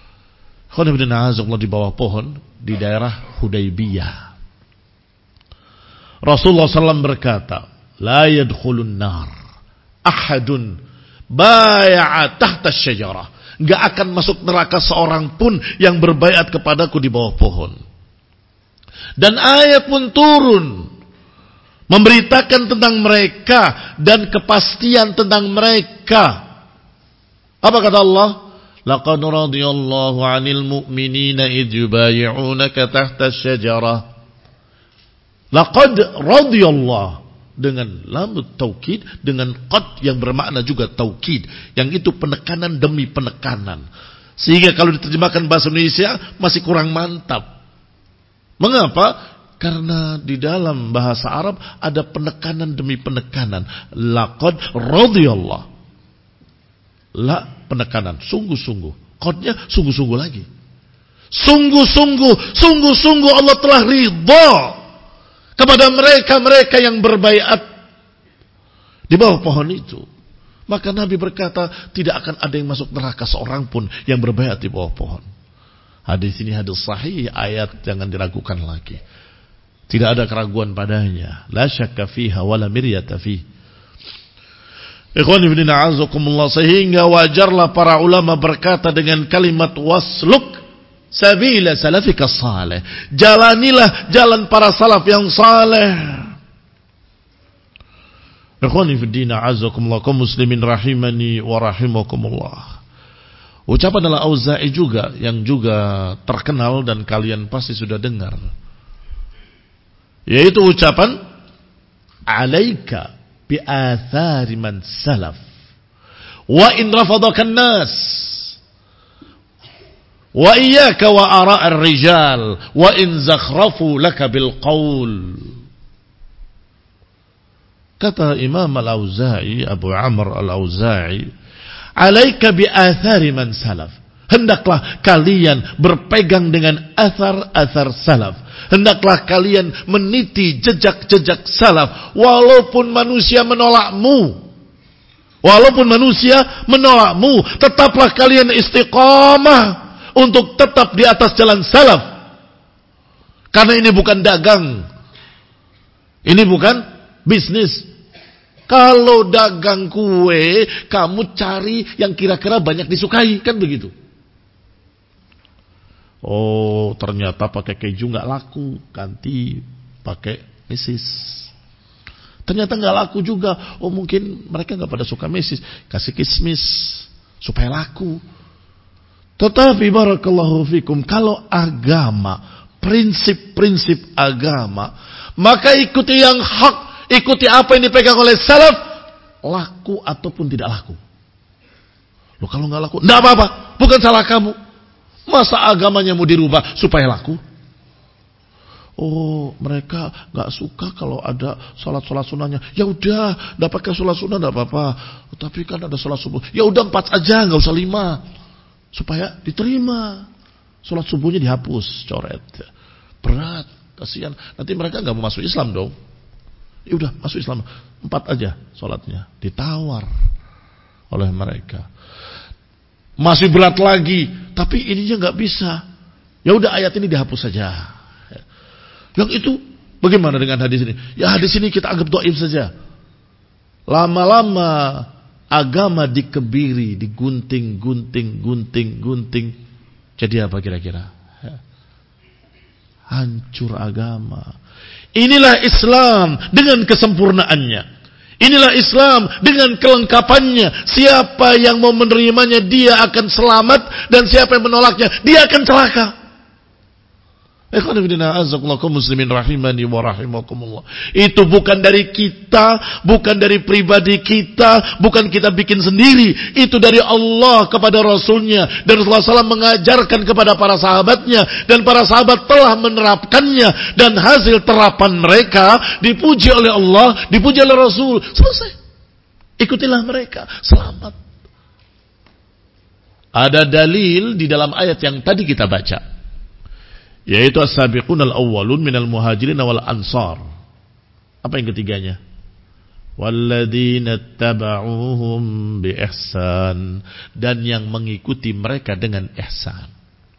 di bawah pohon di daerah Hudaybiyah. Rasulullah shallallahu alaihi wasallam berkata, la yadkhulun nar ahadun bai'a tahta syajarah. Gak akan masuk neraka seorang pun yang berbaiat kepadaku di bawah pohon. Dan ayat pun turun memberitakan tentang mereka dan kepastian tentang mereka. Apa kata Allah? Laqad radiyallahu 'anil mu'minina idh yubayyi'unaka tahta asy-syajarah. Laqad radiyallahu dengan lam taukid, dengan qad yang bermakna juga taukid, yang itu penekanan demi penekanan. Sehingga kalau diterjemahkan bahasa Indonesia masih kurang mantap. Mengapa? Karena di dalam bahasa Arab ada penekanan demi penekanan. Laqad radiyallahu. La penekanan, sungguh-sungguh. Qadnya sungguh-sungguh lagi. Sungguh-sungguh, sungguh-sungguh Allah telah ridha kepada mereka-mereka yang berbaiat di bawah pohon itu. Maka Nabi berkata, tidak akan ada yang masuk neraka seorang pun yang berbaiat di bawah pohon. Hadis ini hadis sahih, ayat jangan diragukan lagi. Tidak ada keraguan padanya. La syakka fiha wala miryata fihi. Ikhwan ibn a'azakumullah, sehingga wajarlah para ulama berkata dengan kalimat wasluk sabila salafika salih. Jalanilah jalan para salaf yang saleh. Ikhwan ibn a'azakumullah, kaum muslimin rahimani wa rahimakumullah. Ucapan Al-Auza'i juga yang juga terkenal dan kalian pasti sudah dengar. Yaitu ucapan alaika bi athari man salaf wa in rafadaka an-nas wa iyyaka wa ara' ar-rijal wa in zakhrafu laka bil qaul. Kata Imam Al-Auza'i, Abu Amr Al-Auza'i, alaika bi athari man salaf. Hendaklah kalian berpegang dengan athar-athar salaf. Hendaklah kalian meniti jejak-jejak salaf. Walaupun manusia menolakmu. Walaupun manusia menolakmu. Tetaplah kalian istiqamah untuk tetap di atas jalan salaf. Karena ini bukan dagang. Ini bukan bisnis. Kalau dagang kue, kamu cari yang kira-kira banyak disukai. Kan begitu. Oh, ternyata pakai keju nggak laku, ganti pakai mesis. Ternyata nggak laku juga. Oh, mungkin mereka nggak pada suka mesis, kasih kismis supaya laku. Tetapi barakallahu fikum, kalau agama, prinsip-prinsip agama, maka ikuti yang hak, ikuti apa yang dipegang oleh salaf, laku ataupun tidak laku. Loh, kalau nggak laku, nggak apa-apa, bukan salah kamu. Masa agamanya mau dirubah supaya laku? Oh, mereka nggak suka kalau ada sholat-sholat sunnahnya. Ya udah, nggak pakai sholat sunnah nggak apa-apa. Tapi kan ada sholat subuh. Ya udah empat aja, nggak usah lima, supaya diterima. Sholat subuhnya dihapus, coret. Berat, kasihan. Nanti mereka nggak mau masuk Islam dong. Ya udah, masuk Islam empat aja sholatnya. Ditawar oleh mereka. Masih berat lagi, tapi ininya nggak bisa. Ya udah, ayat ini dihapus saja. Yang itu bagaimana dengan hadis ini? Ya hadis ini kita anggap dhaif saja. Lama-lama agama dikebiri, digunting, gunting, gunting, gunting. Jadi apa kira-kira? Hancur agama. Inilah Islam dengan kesempurnaannya. Inilah Islam dengan kelengkapannya. Siapa yang mau menerimanya, dia akan selamat. Dan siapa yang menolaknya, dia akan celaka. Muslimin rahimani wa rahimakumullah. Itu bukan dari kita, bukan dari pribadi kita, bukan kita bikin sendiri. Itu dari Allah kepada Rasulnya. Dan Rasulullah shallallahu alaihi wasallam mengajarkan kepada para sahabatnya. Dan para sahabat telah menerapkannya. Dan hasil terapan mereka dipuji oleh Allah, dipuji oleh Rasul. Selesai. Ikutilah mereka, selamat. Ada dalil di dalam ayat yang tadi kita baca, yaitu as-sabiqun al-awwalun minal muhajirin wal ansar. Apa yang ketiganya? Walladzina tabauhum bi ihsan, dan yang mengikuti mereka dengan ihsan.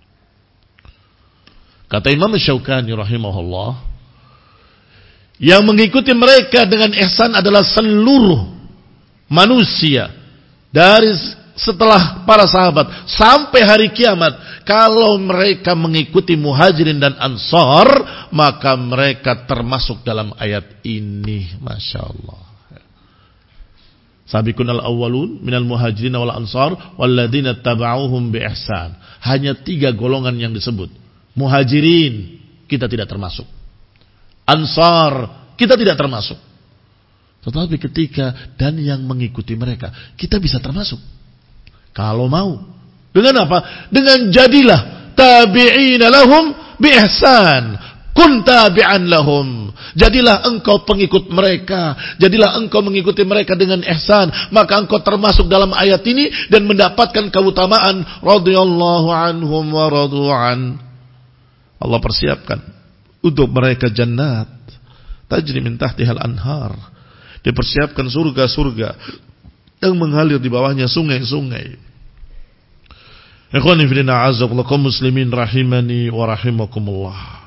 Kata Imam Syaukani rahimahullah, yang mengikuti mereka dengan ihsan adalah seluruh manusia dari setelah para sahabat sampai hari kiamat. Kalau mereka mengikuti muhajirin dan ansar, maka mereka termasuk dalam ayat ini. Masya Allah. Sabiqun al-awwalun minal muhajirin wal ansar walladzina tabauhum bi ihsan. Hanya tiga golongan yang disebut. Muhajirin kita tidak termasuk, ansar kita tidak termasuk. Tetapi ketika dan yang mengikuti mereka, kita bisa termasuk kalau mau. Dengan apa? Dengan jadilah tabi'ina lahum bi ihsan, kun tabi'an lahum. Jadilah engkau pengikut mereka. Jadilah engkau mengikuti mereka dengan ihsan. Maka engkau termasuk dalam ayat ini dan mendapatkan keutamaan radhiyallahu anhum wa radu'an. Allah persiapkan untuk mereka jannat tajri min tahtihal anhar. Dipersiapkan surga-surga yang mengalir di bawahnya sungai-sungai. Ikhwani fillah a'azzakumullah kaum muslimin rahimani wa rahimakumullah.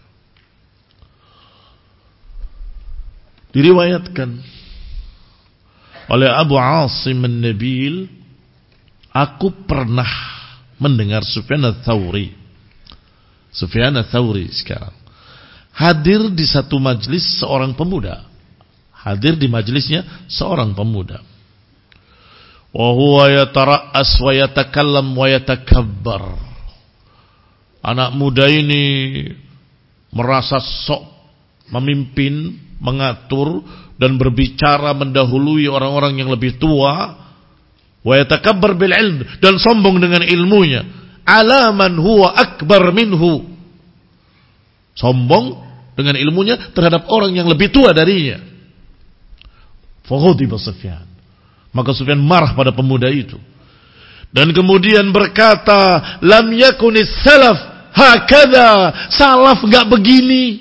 Diriwayatkan oleh Abu Asim An-Nabil, aku pernah mendengar Sufyan Ats-Tsauri. Sufyan Ats-Tsauri sekarang hadir di satu majlis seorang pemuda. Hadir di majlisnya seorang pemuda. Wa huwa yatara'as wa yatakallam wa yatakabbar. Anak muda ini merasa sok memimpin, mengatur dan berbicara mendahului orang-orang yang lebih tua. Wa yatakabbar bil ilm, dan sombong dengan ilmunya. Ala man huwa akbar minhu. Sombong dengan ilmunya terhadap orang yang lebih tua darinya. Faghadiba Sufyan. Maka Sufyan marah pada pemuda itu. Dan kemudian berkata, lam yakunis salaf hakadha. Salaf enggak begini.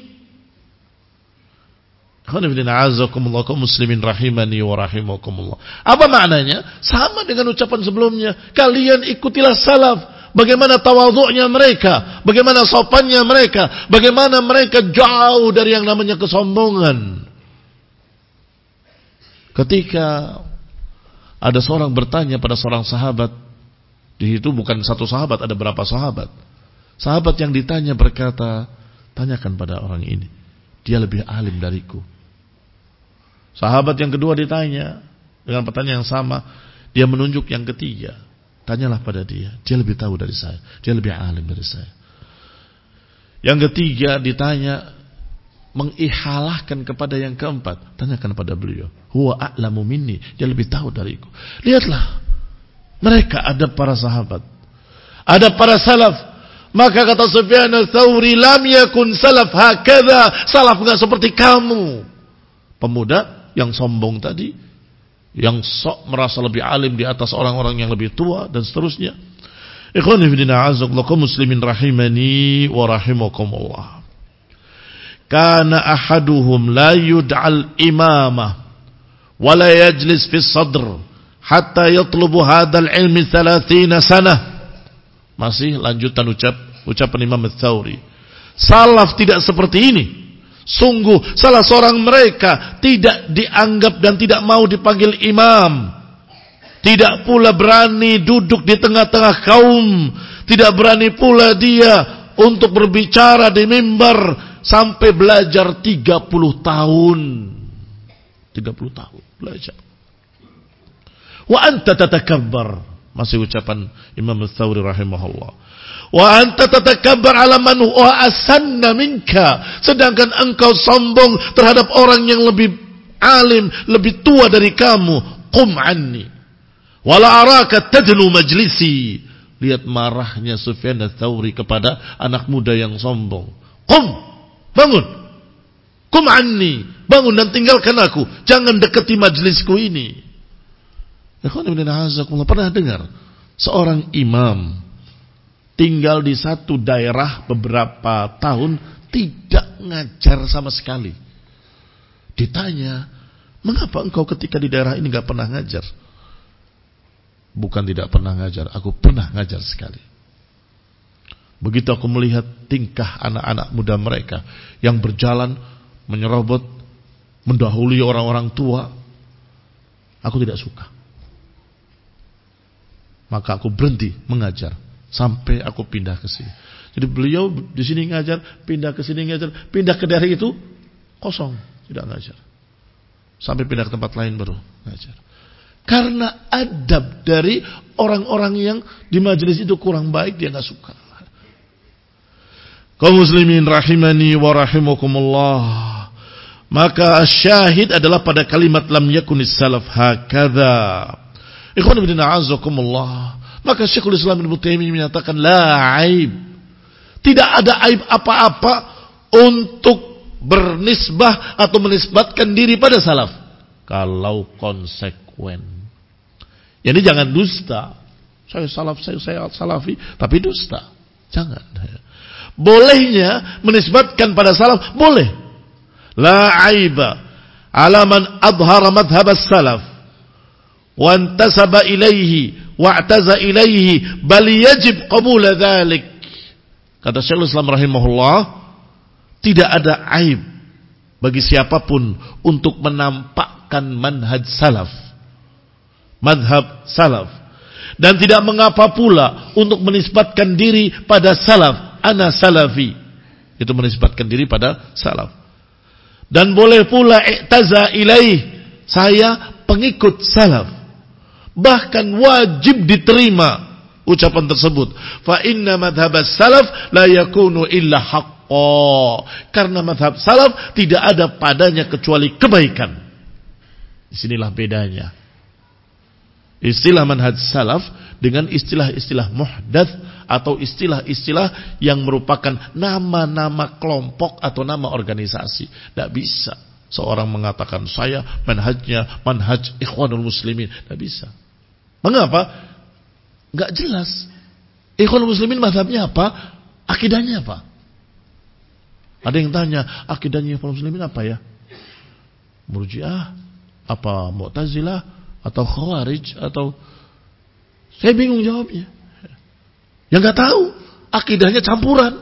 Kaum muslimin rahimani wa rahimakumullah. Apa maknanya? Sama dengan ucapan sebelumnya. Kalian ikutilah salaf. Bagaimana tawadhu'nya mereka, bagaimana sopannya mereka, bagaimana mereka jauh dari yang namanya kesombongan. Ketika ada seorang bertanya pada seorang sahabat, di situ bukan satu sahabat, ada berapa sahabat. Sahabat yang ditanya berkata, tanyakan pada orang ini, dia lebih alim dariku. Sahabat yang kedua ditanya dengan pertanyaan yang sama, dia menunjuk yang ketiga. Tanyalah pada dia, dia lebih tahu dari saya, dia lebih alim dari saya. Yang ketiga ditanya, mengihalahkan kepada yang keempat, tanyakan pada beliau, huwa a'lamu minni, dia lebih tahu dariku. Lihatlah, mereka ada para sahabat, ada para salaf. Maka kata Sufyan Ats-Tsauri, lam yakun salaf hakadha. Salaf enggak seperti kamu. Pemuda yang sombong tadi, yang sok merasa lebih alim di atas orang-orang yang lebih tua dan seterusnya. Ikhwani fillah a'azzakumullah kaum muslimin rahimani wa rahimakumullah. Kana ahaduhum la yud'al imamah wa la yajlis fi sadr hatta yatlubu hadzal ilmi thalathina sanah. Masih lanjutan ucap ucapan Imam Ats-Tsauri. Salaf tidak seperti ini. Sungguh salah seorang mereka tidak dianggap dan tidak mau dipanggil imam. Tidak pula berani duduk di tengah-tengah kaum. Tidak berani pula dia untuk berbicara di mimbar sampai belajar tiga puluh tahun. tiga puluh tahun belajar. Wa anta tatakabbar. Masih ucapan Imam Ats-Tsauri rahimahullah. Wa anta tatakabbar ala man huwa asanna minka. Sedangkan engkau sombong terhadap orang yang lebih alim, lebih tua dari kamu. Qum anni wala araka tadnu majlisi. Lihat marahnya Sufyan Ats-Tsauri kepada anak muda yang sombong. Qum, bangun. Qum anni, bangun dan tinggalkan aku. Jangan dekati majlisku ini. Pernah dengar seorang imam tinggal di satu daerah beberapa tahun, tidak ngajar sama sekali. Ditanya, mengapa engkau ketika di daerah ini gak pernah ngajar? Bukan tidak pernah ngajar, aku pernah ngajar sekali. Begitu aku melihat tingkah anak-anak muda mereka yang berjalan, menyerobot, mendahului orang-orang tua, aku tidak suka. Maka aku berhenti mengajar sampai aku pindah ke sini. Jadi beliau di sini ngajar, pindah ke sini ngajar, pindah ke daerah itu kosong, tidak ngajar. Sampai pindah ke tempat lain baru ngajar. Karena adab dari orang-orang yang di majelis itu kurang baik, dia enggak suka. Kaum muslimin rahimani wa rahimakumullah. Maka syahid adalah pada kalimat lam yakunis salaf hakadha. Ikhwan ibn a'azakumullah. Maka Syekhul Islam Ibnu Taimiyah menyatakan la aib. Tidak ada aib apa-apa untuk bernisbah atau menisbatkan diri pada salaf kalau konsekuen. Jadi jangan dusta. Saya salaf, saya, saya salafi, tapi dusta. Jangan. Bolehnya menisbatkan pada salaf, boleh. La aiba ala man adhara madhhab as-salaf wa intasaba ilaihi wa'taza ilaihi bal yajib qabul dzalik. Kata Syekhul Islam rahimahullah, tidak ada aib bagi siapapun untuk menampakkan manhaj salaf, madhab salaf, dan tidak mengapa pula untuk menisbatkan diri pada salaf, ana salafi, itu menisbatkan diri pada salaf. Dan boleh pula i'taza ilaih, saya pengikut salaf. Bahkan wajib diterima ucapan tersebut. Fa inna madhhabas salaf la yakunu illa haqqo. Karena madhab salaf tidak ada padanya kecuali kebaikan. Disinilah bedanya istilah manhaj salaf dengan istilah-istilah muhdats atau istilah-istilah yang merupakan nama-nama kelompok atau nama organisasi. Tidak bisa seorang mengatakan saya manhajnya manhaj Ikhwanul Muslimin. Tidak bisa. Mengapa? Enggak jelas. Ikhwanul Muslimin mazhabnya apa? Akidahnya apa? Ada yang tanya, akidahnya Ikhwanul Muslimin apa ya? Murji'ah, apa Mu'tazilah, atau Khawarij, atau saya bingung jawabnya. Yang enggak tahu, akidahnya campuran.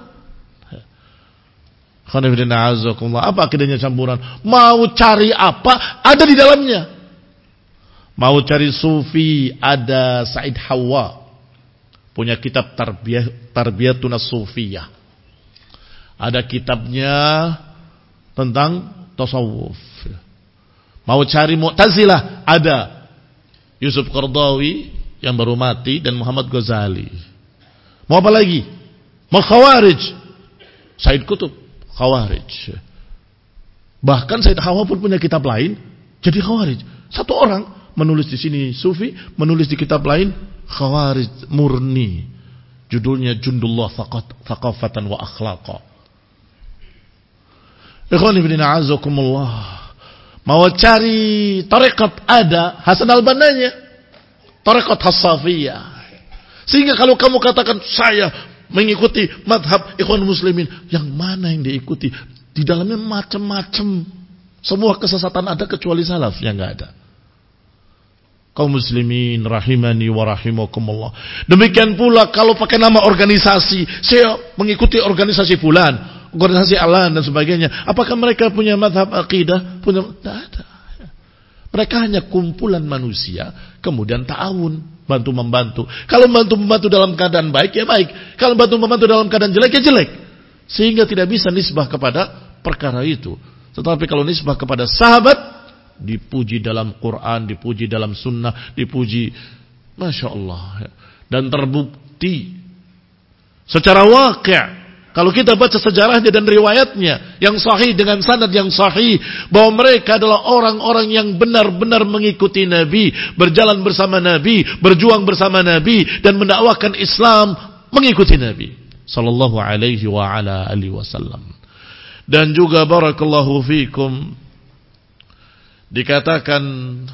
Apa akidahnya campuran? Mau cari apa, ada di dalamnya. Mau cari sufi, ada Said Hawa, punya kitab Tarbiyah, Tarbiyatun As-Sufiyah. Ada kitabnya tentang tasawuf. Mau cari Mu'tazilah, ada Yusuf Qardawi yang baru mati dan Muhammad Ghazali. Mau apa lagi? Mau Khawarij, Said Qutb, Khawarij. Bahkan Said Hawa pun punya kitab lain, jadi Khawarij. Satu orang menulis di sini sufi, menulis di kitab lain Khawarij murni. Judulnya Jundullah Thaqafatan wa Akhlaqa. Ikhwan ibn a'azakumullah. Mau cari tarekat, ada Hasan al-Bannanya, tarekat Hassafiyah. Sehingga kalau kamu katakan saya mengikuti madhab Ikhwanul Muslimin, yang mana yang diikuti? Di dalamnya macam-macam. Semua kesesatan ada kecuali salaf yang enggak ada. Kaum muslimin rahimani wa rahimakumullah. Demikian pula kalau pakai nama organisasi, saya mengikuti organisasi fulan, organisasi alan dan sebagainya. Apakah mereka punya madhab akidah? Punya? Tidak ada. Mereka hanya kumpulan manusia, kemudian ta'awun, bantu-membantu. Kalau bantu-membantu dalam keadaan baik, ya baik. Kalau bantu-membantu dalam keadaan jelek, ya jelek. Sehingga tidak bisa nisbah kepada perkara itu. Tetapi kalau nisbah kepada sahabat, dipuji dalam Quran, dipuji dalam sunnah, dipuji, Masya Allah. Dan terbukti secara waqi', kalau kita baca sejarahnya dan riwayatnya yang sahih dengan sanad yang sahih, bahwa mereka adalah orang-orang yang benar-benar mengikuti Nabi, berjalan bersama Nabi, berjuang bersama Nabi, dan mendakwahkan Islam mengikuti Nabi sallallahu alaihi wa ala alihi wasallam. Dan juga barakallahu fikum, dikatakan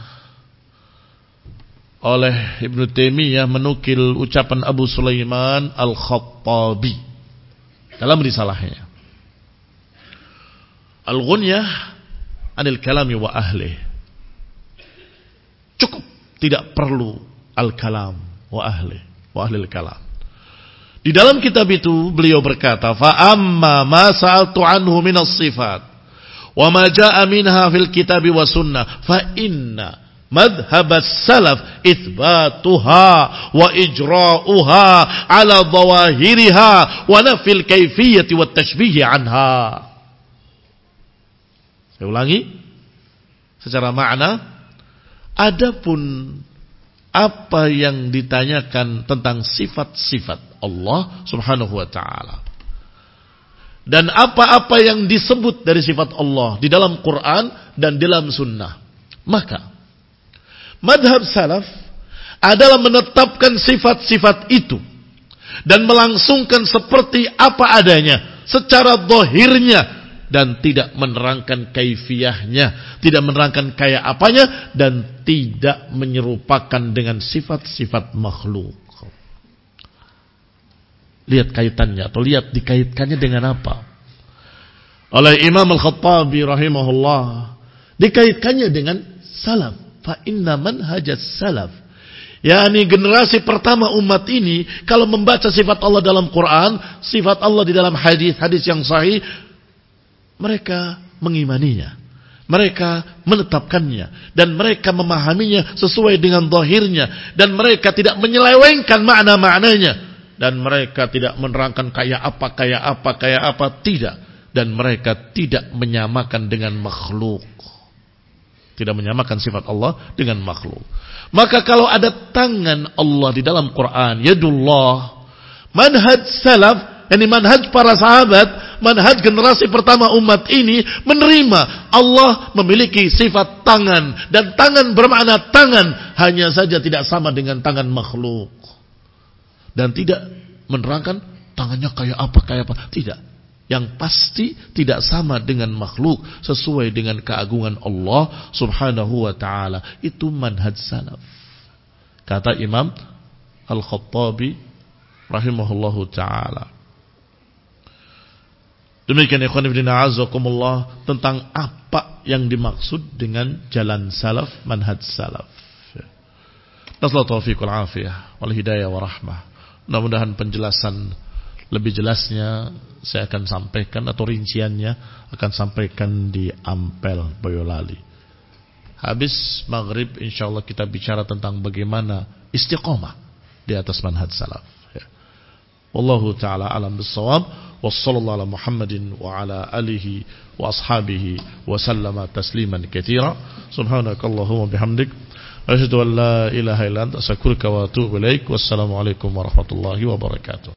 oleh Ibnu Taimiyah menukil ucapan Abu Sulaiman Al-Khattabi dalam risalahnya Al-Ghunyah Anil Kalami wa Ahli. Cukup, tidak perlu Al-Kalam wa Ahli wa Ahlil Kalam. Di dalam kitab itu beliau berkata, fa amma ma sa'altu anhu minas sifat wa ma jaa minha fil kitab wa sunnah fa inna madhhab as-salaf itsbatuha wa ijra'uha ala dhawahiriha wa nafil kayfiyyati wat tashbih anha. Saya ulangi secara makna, adapun apa yang ditanyakan tentang sifat-sifat Allah Subhanahu wa taala dan apa-apa yang disebut dari sifat Allah di dalam Quran dan dalam sunnah, maka madhab salaf adalah menetapkan sifat-sifat itu dan melangsungkan seperti apa adanya, secara zahirnya dan tidak menerangkan kaifiyahnya, tidak menerangkan kayak apanya, dan tidak menyerupakan dengan sifat-sifat makhluk. Lihat kaitannya, atau lihat dikaitkannya dengan apa. Oleh Imam Al-Khattabi rahimahullah, dikaitkannya dengan salaf. Fa inna manhajas salaf, yakni generasi pertama umat ini, kalau membaca sifat Allah dalam Quran, sifat Allah di dalam hadis-hadis yang sahih, mereka mengimaninya, mereka menetapkannya, dan mereka memahaminya sesuai dengan zahirnya, dan mereka tidak menyelewengkan makna-maknanya, dan mereka tidak menerangkan kayak apa, kayak apa, kayak apa, tidak. Dan mereka tidak menyamakan dengan makhluk, tidak menyamakan sifat Allah dengan makhluk. Maka kalau ada tangan Allah di dalam Quran, yadullah, manhaj salaf, ini manhaj para sahabat, manhaj generasi pertama umat ini, menerima Allah memiliki sifat tangan, dan tangan bermakna tangan, hanya saja tidak sama dengan tangan makhluk, dan tidak menerangkan tangannya kayak apa, kayak apa, tidak. Yang pasti tidak sama dengan makhluk, sesuai dengan keagungan Allah subhanahu wa ta'ala. Itu manhaj salaf, kata Imam Al-Khattabi rahimahullahu ta'ala. Demikian ikhwan fillah azakumullah, tentang apa yang dimaksud dengan jalan salaf, manhaj salaf. Nasallahu taufiq wal afiyah wal hidayah wa rahmah. Mudah-mudahan penjelasan lebih jelasnya saya akan sampaikan, atau rinciannya akan sampaikan di Ampel Boyolali. Habis maghrib insyaallah kita bicara tentang bagaimana istiqomah di atas manhaj salaf. Ya. Wallahu ta'ala alam bis-shawab. Wassallallahu ala Muhammadin wa ala alihi wa ashabihi wa sallama tasliman katsira. Subhanakallahumma bihamdik, asyhadu an la ilaha illa anta, astaghfiruka wa atubu ilaik. Wassalamu alaikum warahmatullahi wabarakatuh.